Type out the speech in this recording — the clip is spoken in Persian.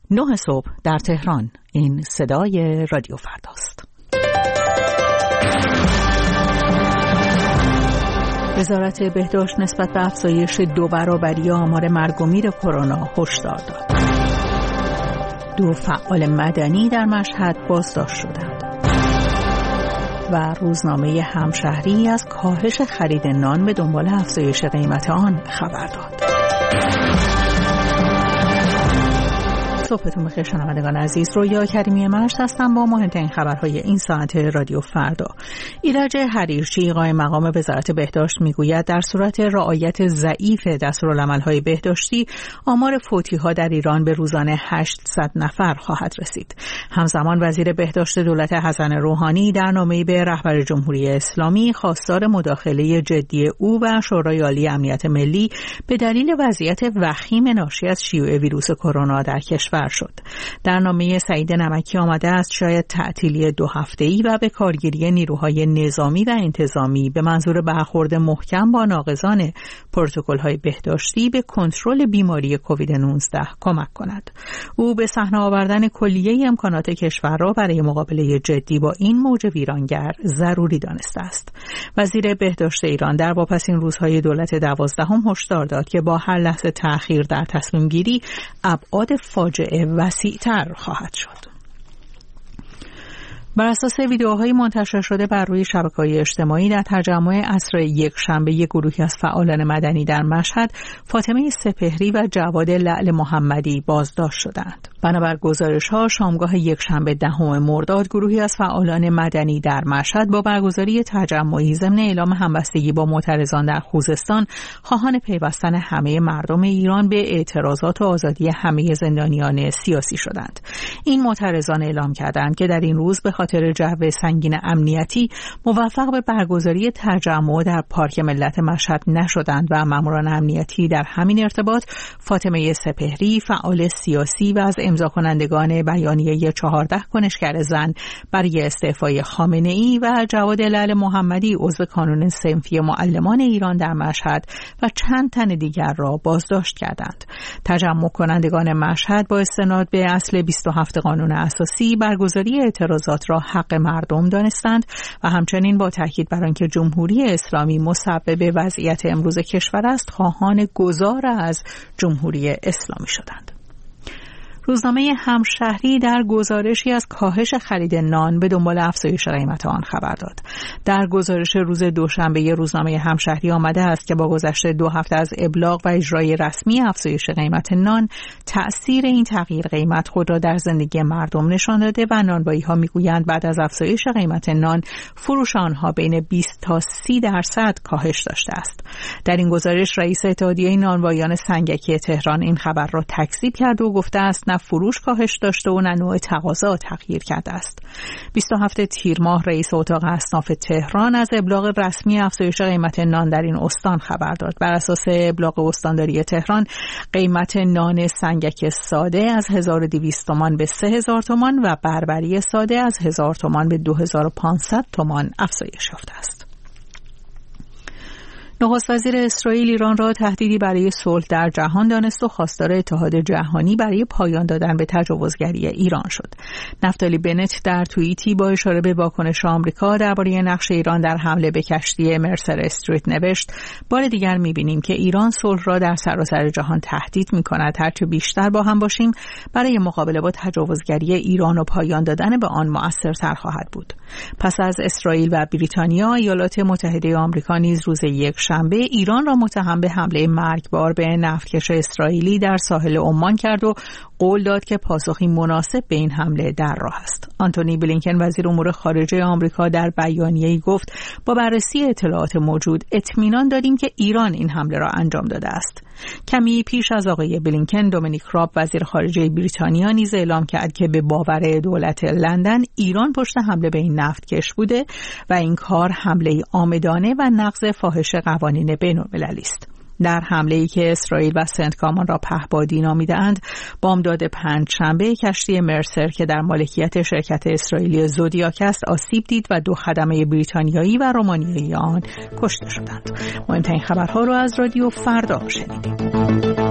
9 صبح در تهران. این صدای رادیو فرداست. وزارت بهداشت نسبت به افزایش 2 برابری آمار مرگ و میر کرونا هشدار داد. 2 فعال مدنی در مشهد بازداشت شدند. و روزنامه همشهری از کاهش خرید نان به دنبال افزایش قیمت آن خبر داد. صبحتون بخیر شنوندگان عزیز، رویا کریمی مرز هستم با مهمترین خبرهای این ساعت رادیو فردا. ایرج حریرچی قائم مقام وزارت بهداشت میگوید در صورت رعایت ضعیف دستورالعمل‌های بهداشتی آمار فوتی‌ها در ایران به روزانه 800 نفر خواهد رسید. همزمان وزیر بهداشت دولت حسن روحانی در نامه‌ای به رهبر جمهوری اسلامی خواستار مداخله جدی او و شورای عالی امنیت ملی به دلیل وضعیت وخیم ناشی از شیوع ویروس کرونا در کشور شد. در نامه سعید نمکی آمده است شاید تعطیلی 2 هفته‌ای و به کارگیری نیروهای نظامی و انتظامی به منظور برخورد محکم با ناقضان پروتکل‌های بهداشتی به کنترل بیماری کووید 19 کمک کند. او به صحنه آوردن کلیه امکانات کشور را برای مقابله جدی با این موج ویرانگر ضروری دانسته است. وزیر بهداشت ایران در واپسین روزهای دولت 12 هشدار داد که با هر لحظه تأخیر در تصمیم گیری ابعاد فاجعه وسیع‌تر خواهد شد. بر اساس ویدیوهای منتشر شده بر روی شبکه‌های اجتماعی در تجمع عصر یکشنبه گروهی از فعالان مدنی در مشهد، فاطمه سپهری و جواد لعل محمدی بازداشت شدند. بنابر گزارش‌ها شامگاه یکشنبه 10 مرداد گروهی از فعالان مدنی در مشهد با برگزاری تجمعی ضمن اعلام همبستگی با معترضان در خوزستان خواهان پیوستن همه مردم ایران به اعتراضات و آزادی همه زندانیان سیاسی شدند. این معترضان اعلام کردند که در این روز به خاطر جو سنگین امنیتی موفق به برگزاری تجمع در پارک ملت مشهد نشدند و ماموران امنیتی در همین ارتباط فاطمه سپهری فعال سیاسی و از امضا کنندگان بیانیه 14 کنشگر زن برای استعفای خامنه‌ای و جواد لعل محمدی عضو کانون صنفی معلمان ایران در مشهد و چند تن دیگر را بازداشت کردند. تجمع کنندگان مشهد با استناد به اصل 27 قانون اساسی برگزاری اعتراضات را حق مردم دانستند و همچنین با تاکید بر آنکه جمهوری اسلامی مسبب وضعیت امروز کشور است خواهان گذار از جمهوری اسلامی شدند. روزنامه همشهری در گزارشی از کاهش خرید نان به دنبال افزایش قیمت آن خبر داد. در گزارش روز دوشنبه روزنامه همشهری آمده است که با گذشت 2 هفته از ابلاغ و اجرای رسمی افزایش قیمت نان، تأثیر این تغییر قیمت خود را در زندگی مردم نشان داده و نانوایی‌ها میگویند بعد از افزایش قیمت نان، فروش آنها بین 20 تا 30% کاهش داشته است. در این گزارش رئیس اتحادیه نانواییان سنگکی تهران این خبر را تکذیب کرد و گفته است فروش کاهش داشته و نه نوع تقاضا تغییر کرده است. 27 تیر ماه رئیس اتاق اصناف تهران از ابلاغ رسمی افزایش قیمت نان در این استان خبر داد. بر اساس ابلاغ استانداری تهران، قیمت نان سنگک ساده از 1200 تومان به 3000 تومان و بربری ساده از 1000 تومان به 2500 تومان افزایش یافته است. نخست وزیر اسرائیل ایران را تهدیدی برای صلح در جهان دانست و خواستار اتحاد جهانی برای پایان دادن به تجاوزگری ایران شد. نفتالی بنت در توییتی با اشاره به واکنش آمریکا درباره نقش ایران در حمله به کشتی مرسر استریت نوشت: بار دیگر می‌بینیم که ایران صلح را در سراسر جهان تهدید می‌کند. هرچه بیشتر با هم باشیم برای مقابله با تجاوزگری ایران و پایان دادن به آن مؤثرتر خواهد بود. پس از اسرائیل و بریتانیا، ایالات متحده آمریکا نیز روز شنبه ایران را متهم به حمله مرگبار به نفتکش اسرائیلی در ساحل عمان کرد و قول داد که پاسخی مناسب به این حمله در راه است. آنتونی بلینکن وزیر امور خارجه آمریکا در بیانیه‌ای گفت: با بررسی اطلاعات موجود اطمینان داریم که ایران این حمله را انجام داده است. کمی پیش از آقای بلینکن، دومینیک راب وزیر خارجه بریتانیا نیز اعلام کرد که به باور دولت لندن ایران پشت حمله به این نفتکش بوده و این کار حمله عامدانه و نقض فاحش قوانین بین‌المللی است. در حمله‌ای که اسرائیل و سنتکامان را پهپادی نامیده‌اند، بامداد پنجشنبه کشتی مرسر که در مالکیت شرکت اسرائیلی زودیاک است آسیب دید و 2 خدمه بریتانیایی و رومانیایی آن کشته شدند. مهمترین خبرها را از رادیو فردا شنیدید.